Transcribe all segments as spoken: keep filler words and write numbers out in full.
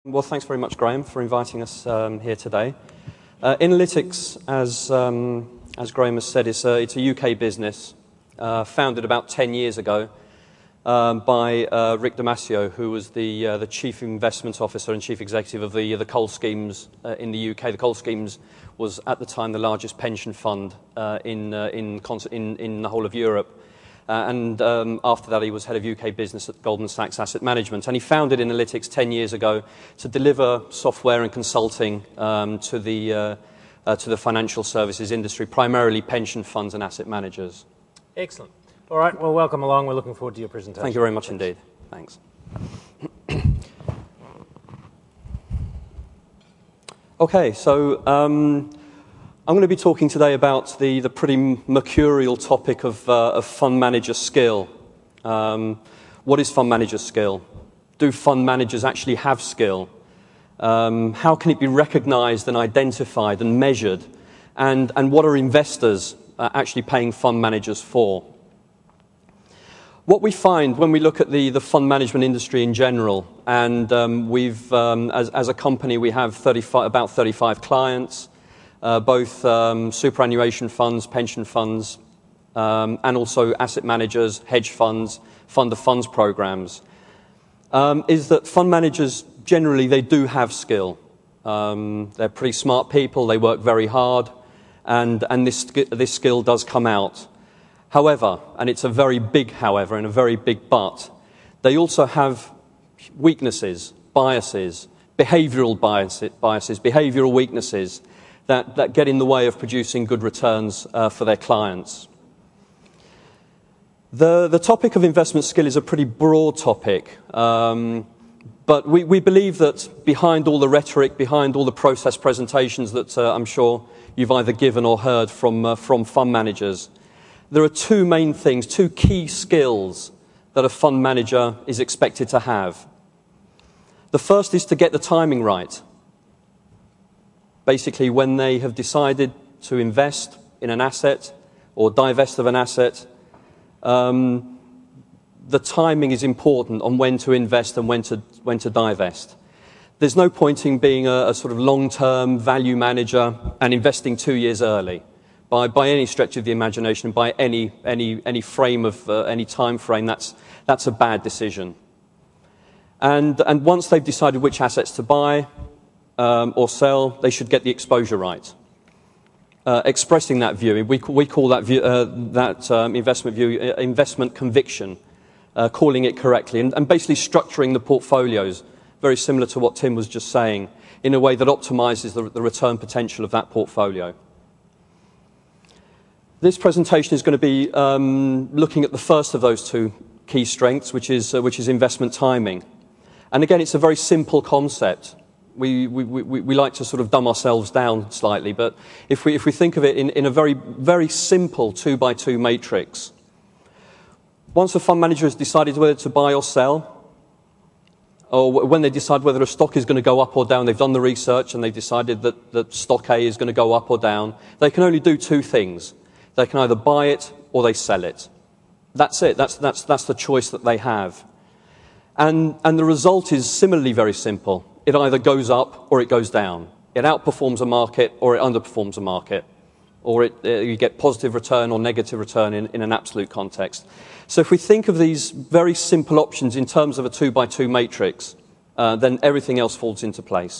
Well, thanks very much, Graham, for inviting us um, here today. Uh, Inalytics, as um, as Graham has said, is a, it's a U K business uh, founded about ten years ago um, by uh, Rick Damasio, who was the uh, the chief investment officer and chief executive of the the Coal Schemes uh, in the U K. The Coal Schemes was at the time the largest pension fund uh, in, uh, in in in the whole of Europe. Uh, and um, after that, he was head of U K business at Goldman Sachs Asset Management. And he founded Inalytics ten years ago to deliver software and consulting um, to the uh, uh, to the financial services industry, primarily pension funds and asset managers. Excellent. All right. Well, welcome along. We're looking forward to your presentation. Thank you very much indeed. Thanks. Okay, so um, I'm going to be talking today about the, the pretty mercurial topic of, uh, of fund manager skill. Um, what is fund manager skill? Do fund managers actually have skill? Um, how can it be recognized and identified and measured? And, and what are investors uh, actually paying fund managers for? What we find when we look at the, the fund management industry in general, and um, we've, um, as, as a company, we have thirty-five, about thirty-five clients, Uh, both um, superannuation funds, pension funds, um, and also asset managers, hedge funds, fund of funds programs, um, is that fund managers generally, they do have skill. Um, they're pretty smart people, they work very hard, and, and this, this skill does come out. However, and it's a very big however and a very big but, they also have weaknesses, biases, behavioral biases, biases behavioral weaknesses, That, that get in the way of producing good returns uh, for their clients. The, the topic of investment skill is a pretty broad topic, um, but we, we believe that behind all the rhetoric, behind all the process presentations that uh, I'm sure you've either given or heard from, uh, from fund managers, there are two main things, two key skills that a fund manager is expected to have. The first is to get the timing right. Basically, when they have decided to invest in an asset or divest of an asset, um, the timing is important on when to invest and when to, when to divest. There's no point in being a, a sort of long-term value manager and investing two years early. By, by any stretch of the imagination, by any, any, any frame of, uh, any time frame, that's, that's a bad decision. And, and once they've decided which assets to buy, Um, or sell, they should get the exposure right. Uh, expressing that view, we, we call that, view, uh, that um, investment view uh, investment conviction, uh, calling it correctly, and, and basically structuring the portfolios, very similar to what Tim was just saying, in a way that optimizes the, the return potential of that portfolio. This presentation is going to be um, looking at the first of those two key strengths, which is, uh, which is investment timing. And again, it's a very simple concept. We, we, we, we like to sort of dumb ourselves down slightly, but if we, if we think of it in, in a very, very simple two by two matrix, once a fund manager has decided whether to buy or sell, or when they decide whether a stock is going to go up or down, they've done the research and they've decided that, that stock A is going to go up or down, they can only do two things. They can either buy it or they sell it. That's it. That's, that's, that's the choice that they have. And, and the result is similarly very simple. It either goes up or it goes down. It outperforms a market or it underperforms a market. Or it, uh, you get positive return or negative return in, in an absolute context. So if we think of these very simple options in terms of a two by two matrix, uh, then everything else falls into place.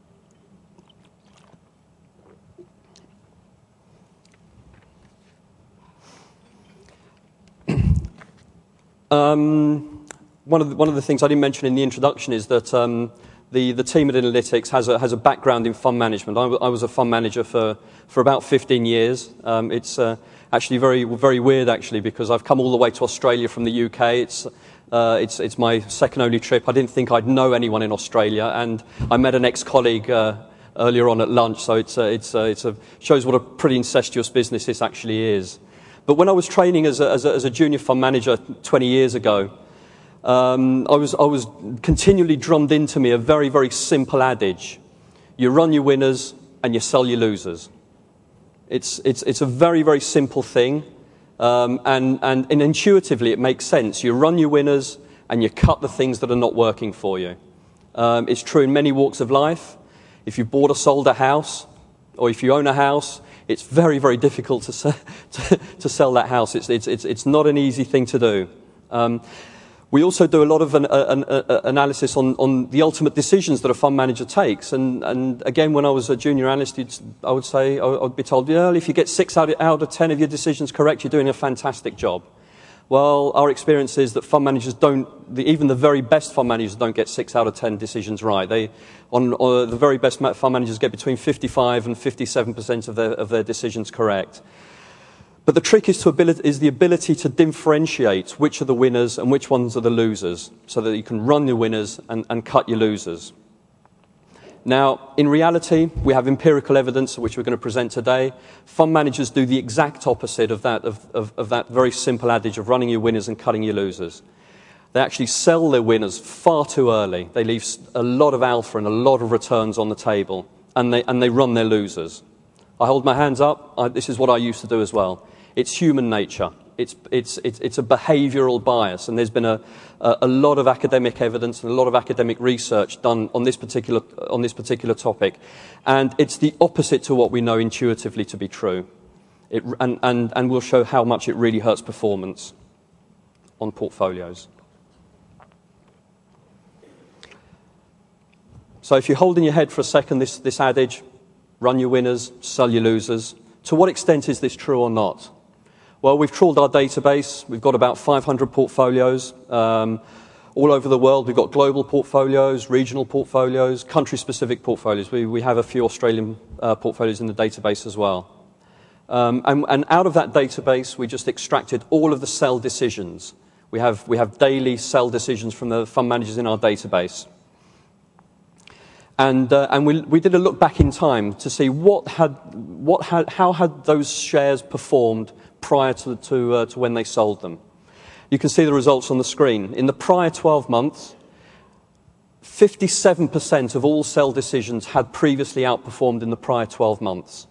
um, one, of the, one of the things I didn't mention in the introduction is that um, The, the team at Inalytics has a, has a background in fund management. I, I was a fund manager for, for about fifteen years. Um, it's uh, actually very, very weird, actually, because I've come all the way to Australia from the U K. It's, uh, it's, it's my second only trip. I didn't think I'd know anyone in Australia, and I met an ex-colleague uh, earlier on at lunch, so it's, uh, it's, uh, it's a, shows what a pretty incestuous business this actually is. But when I was training as a, as a, as a junior fund manager twenty years ago, Um, I was, I was continually drummed into me a very, very simple adage. You run your winners and you sell your losers. It's, it's, it's a very, very simple thing, um, and, and, and intuitively it makes sense. You run your winners and you cut the things that are not working for you. Um, it's true in many walks of life. If you've bought or sold a house, or if you own a house, it's very, very difficult to, se- to, to sell that house. It's, it's, it's, it's not an easy thing to do. Um, we also do a lot of an, an, an analysis on, on the ultimate decisions that a fund manager takes. And, and again, when I was a junior analyst, you'd, I would say, I would be told, yeah, if you get six out of, out of ten of your decisions correct, you're doing a fantastic job. Well, our experience is that fund managers don't, the, even the very best fund managers don't get six out of ten decisions right. They, on, on the very best fund managers get between fifty-five and fifty-seven percent of their, of their decisions correct. But the trick is, to ability, is the ability to differentiate which are the winners and which ones are the losers, so that you can run your winners and, and cut your losers. Now, in reality, we have empirical evidence, which we're going to present today. Fund managers do the exact opposite of that, of, of, of that very simple adage of running your winners and cutting your losers. They actually sell their winners far too early. They leave a lot of alpha and a lot of returns on the table, and they, and they run their losers. I hold my hands up. I, this is what I used to do as well. It's human nature. It's, it's, it's, it's a behavioral bias, and there's been a, a, a lot of academic evidence and a lot of academic research done on this, particular, on this particular topic. And it's the opposite to what we know intuitively to be true. It, and, and, and we'll show how much it really hurts performance on portfolios. So if you hold in your head for a second this, this adage, run your winners, sell your losers, to what extent is this true or not? Well, we've trawled our database. We've got about five hundred portfolios um, all over the world. We've got global portfolios, regional portfolios, country-specific portfolios. We, we have a few Australian uh, portfolios in the database as well. Um, and, and out of that database, we just extracted all of the sell decisions. We have, we have daily sell decisions from the fund managers in our database. And, uh, and we, we did a look back in time to see what had, what had, how had those shares performed prior to, to, uh, to when they sold them. You can see the results on the screen. In the prior twelve months, fifty-seven percent of all sell decisions had previously outperformed in the prior twelve months.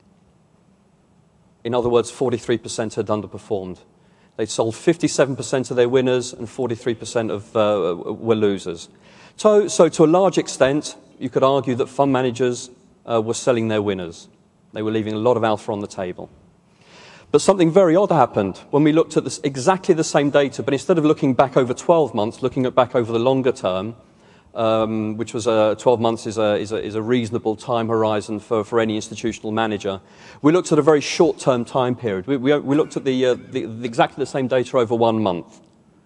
In other words, forty-three percent had underperformed. They sold fifty-seven percent of their winners and forty-three percent of, uh, were losers. So, so to a large extent, you could argue that fund managers uh, were selling their winners. They were leaving a lot of alpha on the table. But something very odd happened when we looked at this, exactly the same data, but instead of looking back over twelve months, looking at back over the longer term, um, which was uh, twelve months is a, is, a, is a reasonable time horizon for, for any institutional manager. We looked at a very short-term time period. We, we, we looked at the, uh, the, the exactly the same data over one month.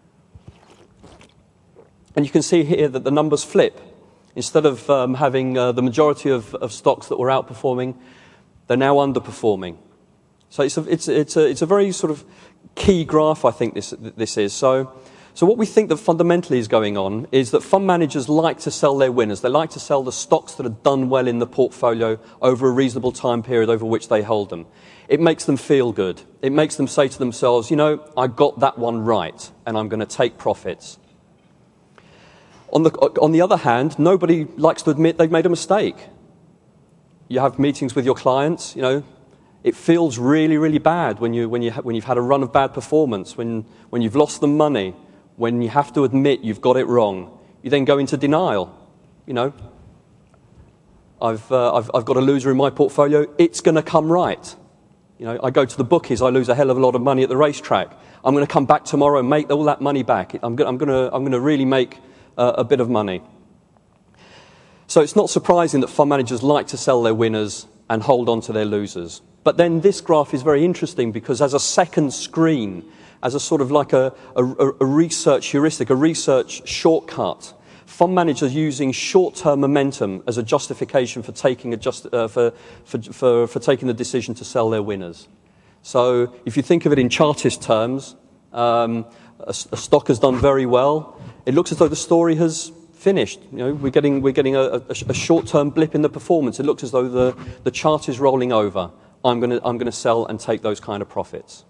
And you can see here that the numbers flip. Instead of um, having uh, the majority of, of stocks that were outperforming, they're now underperforming. So it's a, it's, it's, a, it's a very sort of key graph, I think this, this is. So, so what we think that fundamentally is going on is that fund managers like to sell their winners. They like to sell the stocks that have done well in the portfolio over a reasonable time period over which they hold them. It makes them feel good. It makes them say to themselves, you know, I got that one right, and I'm going to take profits. On the, on the other hand, nobody likes to admit they've made a mistake. You have meetings with your clients, you know, it feels really, really bad when, you, when, you ha- when you've had a run of bad performance, when, when you've lost them money, when you have to admit you've got it wrong. You then go into denial. You know, I've, uh, I've, I've got a loser in my portfolio, it's going to come right. You know, I go to the bookies, I lose a hell of a lot of money at the racetrack. I'm going to come back tomorrow and make all that money back. I'm going, I'm going to, I'm going to really make uh, a bit of money. So it's not surprising that fund managers like to sell their winners and hold on to their losers. But then this graph is very interesting because as a second screen, as a sort of like a, a, a research heuristic, a research shortcut, fund managers using short-term momentum as a justification for taking, a just, uh, for, for, for, for taking the decision to sell their winners. So if you think of it in Chartist terms, um, a, a stock has done very well. It looks as though the story has finished. You know, we're getting, we're getting a, a, a short-term blip in the performance. It looks as though the, the chart is rolling over. I'm going to I'm going to sell and take those kind of profits.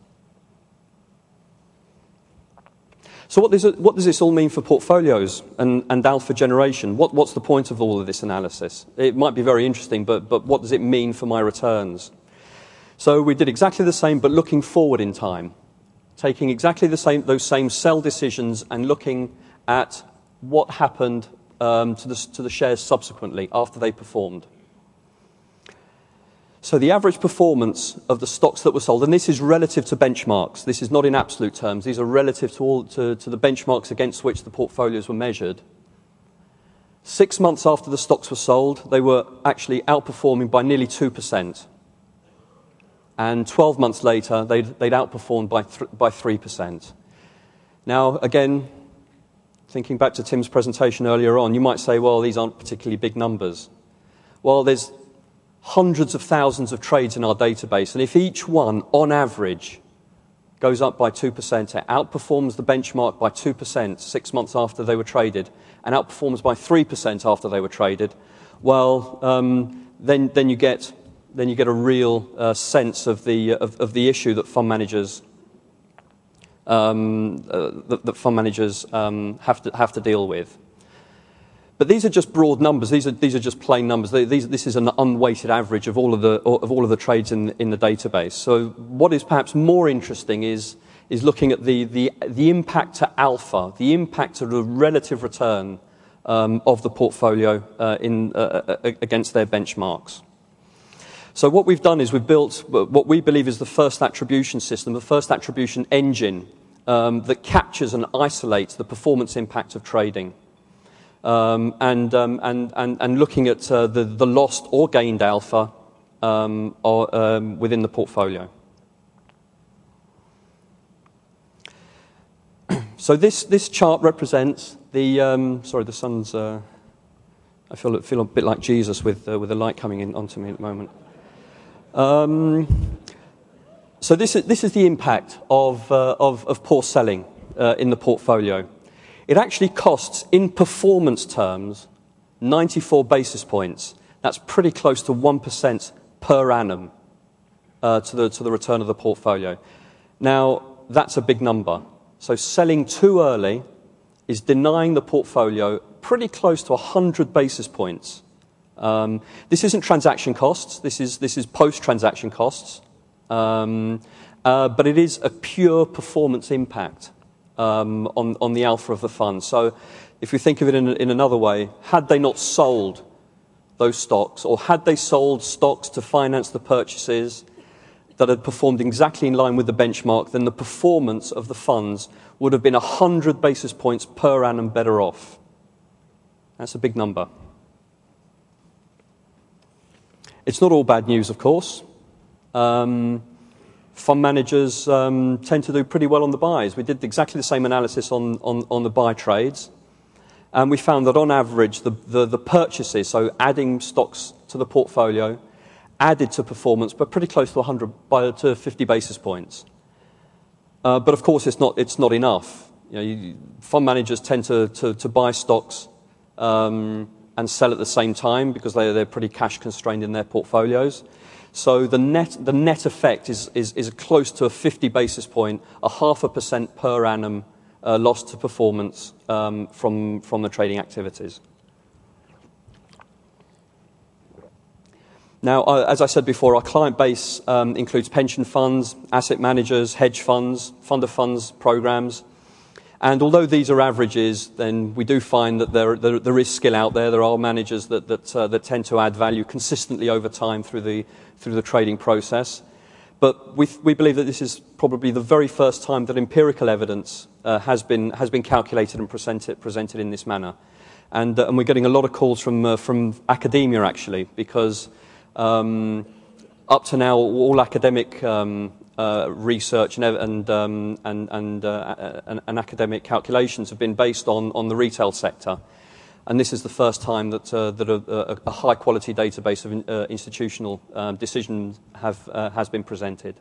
So what does, it, what does this all mean for portfolios and, and alpha generation? What, what's the point of all of this analysis? It might be very interesting, but, but what does it mean for my returns? So we did exactly the same, but looking forward in time, taking exactly the same those same sell decisions and looking at what happened um, to, the, to the shares subsequently after they performed. So the average performance of the stocks that were sold, and this is relative to benchmarks. This is not in absolute terms. These are relative to, all, to, to the benchmarks against which the portfolios were measured. Six months after the stocks were sold, they were actually outperforming by nearly two percent. And twelve months later, they'd, they'd outperformed by, th by three percent. Now, again, thinking back to Tim's presentation earlier on, you might say, well, these aren't particularly big numbers. Well, there's hundreds of thousands of trades in our database, and if each one, on average, goes up by two percent, it outperforms the benchmark by two percent six months after they were traded, and outperforms by three percent after they were traded, well, um, then, then, you get, then you get a real uh, sense of the, of, of the issue that fund managers, um, uh, that, that fund managers um, have, to, have to deal with. But these are just broad numbers. These are, these are just plain numbers. These, this is an unweighted average of all of the, of all of the trades in, in the database. So what is perhaps more interesting is, is looking at the, the, the impact to alpha, the impact to the relative return um, of the portfolio uh, in, uh, against their benchmarks. So what we've done is we've built what we believe is the first attribution system, the first attribution engine um, that captures and isolates the performance impact of trading. Um, and, um, and, and, and looking at uh, the, the lost or gained alpha um, or, um, within the portfolio. So this, this chart represents the, um, sorry, the sun's, uh, I feel, feel a bit like Jesus with, uh, with the light coming in onto me at the moment. Um, so this is, this is the impact of, uh, of, of poor selling uh, in the portfolio. It actually costs, in performance terms, ninety-four basis points. That's pretty close to one percent per annum uh, to, the, to the return of the portfolio. Now, that's a big number. So selling too early is denying the portfolio pretty close to one hundred basis points. Um, this isn't transaction costs. This is, this is post-transaction costs. Um, uh, but it is a pure performance impact. Um, on, on the alpha of the fund. So if we think of it in, in another way, had they not sold those stocks, or had they sold stocks to finance the purchases that had performed exactly in line with the benchmark, then the performance of the funds would have been one hundred basis points per annum better off. That's a big number. It's not all bad news, of course. Um, Fund managers um, tend to do pretty well on the buys. We did exactly the same analysis on, on, on the buy trades. And we found that on average, the, the, the purchases, so adding stocks to the portfolio, added to performance, but pretty close to one hundred by, to fifty basis points. Uh, but of course, it's not, it's not enough. You know, you, fund managers tend to, to, to buy stocks um, and sell at the same time because they, they're pretty cash constrained in their portfolios. So the net, the net effect is, is, is close to a fifty basis point, a half a percent per annum uh, loss to performance um, from, from the trading activities. Now, uh, as I said before, our client base um, includes pension funds, asset managers, hedge funds, fund of funds programs. And although these are averages, then we do find that there, there, there is skill out there. There are managers that, that, uh, that tend to add value consistently over time through the, through the trading process. But we, we believe that this is probably the very first time that empirical evidence uh, has, been, has been calculated and presented, presented in this manner. And, uh, and we're getting a lot of calls from, uh, from academia, actually, because um, up to now, all academic um, Uh, research and and um, and and, uh, and and academic calculations have been based on on the retail sector, and this is the first time that uh, that a, a, a high quality database of uh, institutional um, decisions have uh, has been presented.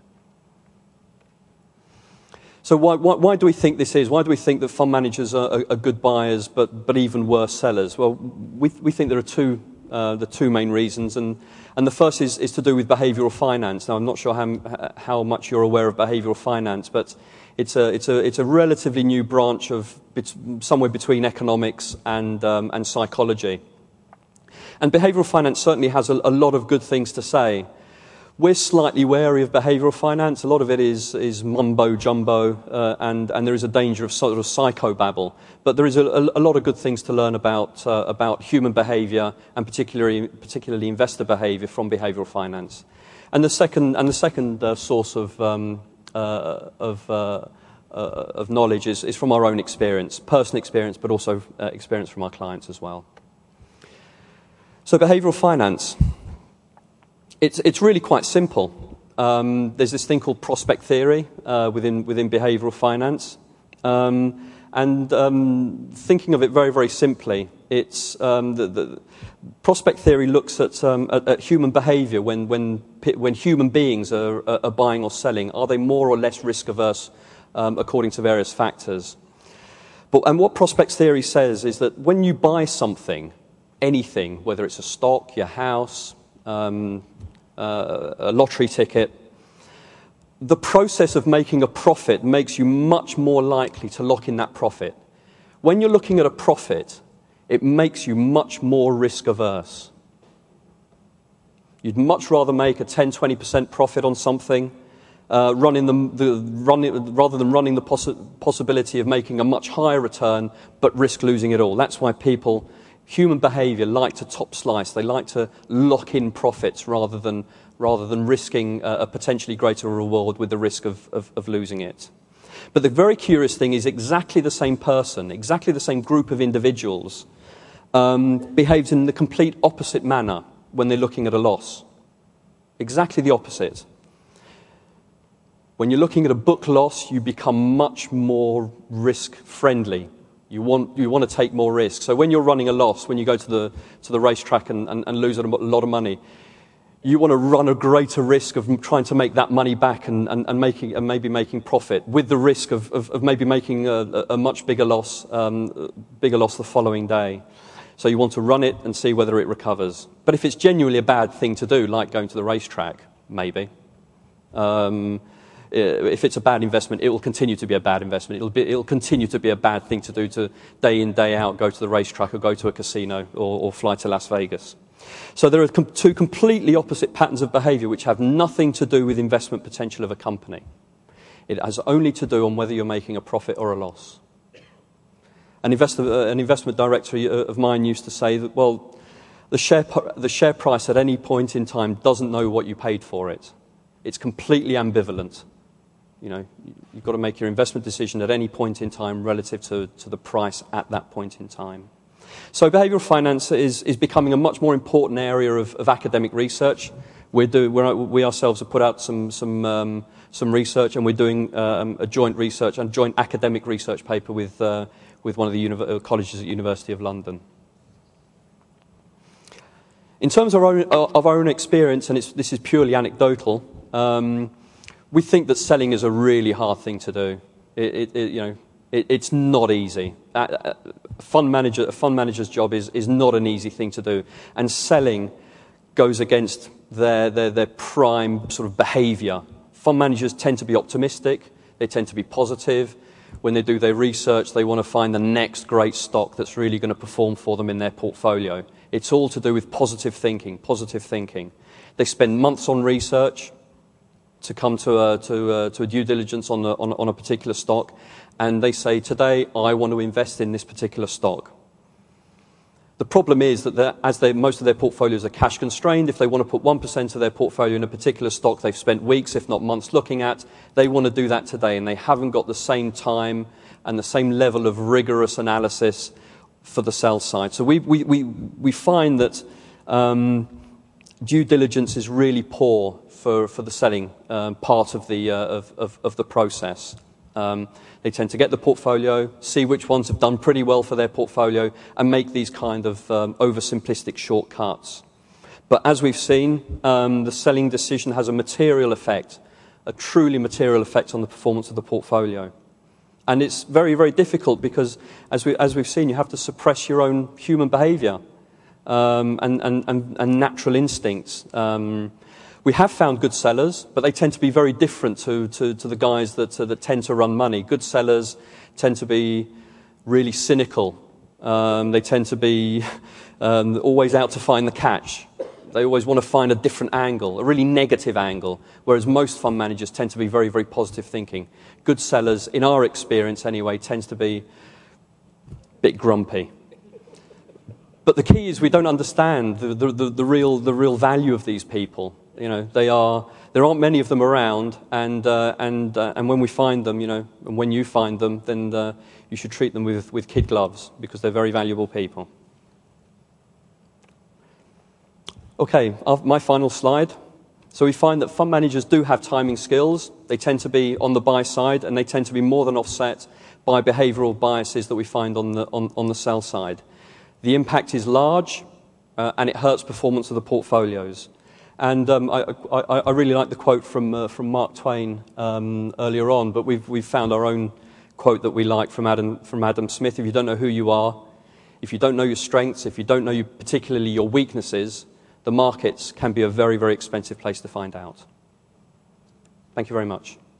So why, why why do we think this is? Why do we think that fund managers are, are, are good buyers but but even worse sellers? Well, we we think there are two uh, the two main reasons, and. And the first is, is to do with behavioural finance. Now, I'm not sure how, how much you're aware of behavioural finance, but it's a, it's a, it's a relatively new branch of bet somewhere between economics and, um, and psychology. And behavioural finance certainly has a, a lot of good things to say. We're slightly wary of behavioural finance. A lot of it is, is mumbo-jumbo, uh, and, and there is a danger of sort of psychobabble. But there is a, a, a lot of good things to learn about, uh, about human behaviour, and particularly, particularly investor behaviour from behavioural finance. And the second, and the second uh, source of, um, uh, of, uh, uh, of knowledge is, is from our own experience, personal experience, but also uh, experience from our clients as well. So behavioural finance. It's, it's really quite simple. Um, there's this thing called prospect theory uh, within, within behavioural finance. Um, and um, thinking of it very, very simply, it's, um, the, the prospect theory looks at, um, at, at human behaviour when, when, when human beings are, are buying or selling. Are they more or less risk averse um, according to various factors? But, and what prospect theory says is that when you buy something, anything, whether it's a stock, your house, um, Uh, a lottery ticket, the process of making a profit makes you much more likely to lock in that profit. When you're looking at a profit, it makes you much more risk averse. You'd much rather make a ten, twenty percent profit on something uh, running the, the, running, rather than running the possi possibility of making a much higher return but risk losing it all. That's why people Human behaviour like to top slice. They like to lock in profits rather than, rather than risking a, a potentially greater reward with the risk of, of, of losing it. But the very curious thing is exactly the same person, exactly the same group of individuals um, behaves in the complete opposite manner when they're looking at a loss. Exactly the opposite. When you're looking at a book loss, you become much more risk-friendly. You want, you want to take more risk. So when you're running a loss, when you go to the, to the racetrack and, and, and lose a lot of money, you want to run a greater risk of trying to make that money back and, and, and, making, and maybe making profit, with the risk of, of, of maybe making a, a much bigger loss, um, bigger loss the following day. So you want to run it and see whether it recovers. But if it's genuinely a bad thing to do, like going to the racetrack, maybe, um, if it's a bad investment, it will continue to be a bad investment. It'll, be, it'll continue to be a bad thing to do to day in, day out, go to the racetrack or go to a casino or, or fly to Las Vegas. So there are com two completely opposite patterns of behaviour which have nothing to do with investment potential of a company. It has only to do on whether you're making a profit or a loss. An, investor, uh, an investment director of mine used to say that, well, the share, the share price at any point in time doesn't know what you paid for it. It's completely ambivalent. You know, you've got to make your investment decision at any point in time relative to, to the price at that point in time. So behavioural finance is, is becoming a much more important area of, of academic research. We're do, we're, we ourselves have put out some, some, um, some research, and we're doing um, a joint research and joint academic research paper with, uh, with one of the uh, colleges at University of London. In terms of our own, of our own experience, and it's, this is purely anecdotal, um, we think that selling is a really hard thing to do. It, it, it, you know, it, it's not easy. A, a, fund manager, a fund manager's job is, is not an easy thing to do. And selling goes against their, their, their prime sort of behaviour. Fund managers tend to be optimistic. They tend to be positive. When they do their research, they want to find the next great stock that's really going to perform for them in their portfolio. It's all to do with positive thinking, positive thinking. They spend months on research to come to a, to a, to a due diligence on, the, on, on a particular stock, and they say, today I want to invest in this particular stock. The problem is that as they, most of their portfolios are cash constrained, if they want to put one percent of their portfolio in a particular stock they've spent weeks, if not months, looking at, they want to do that today, and they haven't got the same time and the same level of rigorous analysis for the sell side. So we, we, we, we find that um, due diligence is really poor for, for the selling um, part of the, uh, of, of, of the process. Um, they tend to get the portfolio, see which ones have done pretty well for their portfolio, and make these kind of um, oversimplistic shortcuts. But as we've seen, um, the selling decision has a material effect, a truly material effect on the performance of the portfolio. And it's very, very difficult because, as, we, as we've seen, you have to suppress your own human behaviour um, and, and, and, and natural instincts. Um, We have found good sellers, but they tend to be very different to, to, to the guys that, uh, that tend to run money. Good sellers tend to be really cynical. Um, they tend to be um, always out to find the catch. They always want to find a different angle, a really negative angle, whereas most fund managers tend to be very, very positive thinking. Good sellers, in our experience anyway, tends to be a bit grumpy. But the key is we don't understand the, the, the, the, real, the real value of these people. You know, they are, there aren't many of them around, and, uh, and, uh, and when we find them, you know, and when you find them, then uh, you should treat them with, with kid gloves, because they're very valuable people. Okay, my final slide. So we find that fund managers do have timing skills. They tend to be on the buy side, and they tend to be more than offset by behavioral biases that we find on the, on, on the sell side. The impact is large, uh, and it hurts performance of the portfolios. And um, I, I, I really like the quote from, uh, from Mark Twain um, earlier on, but we've, we've found our own quote that we like from Adam, from Adam Smith. If you don't know who you are, if you don't know your strengths, if you don't know you, particularly your weaknesses, the markets can be a very, very expensive place to find out. Thank you very much.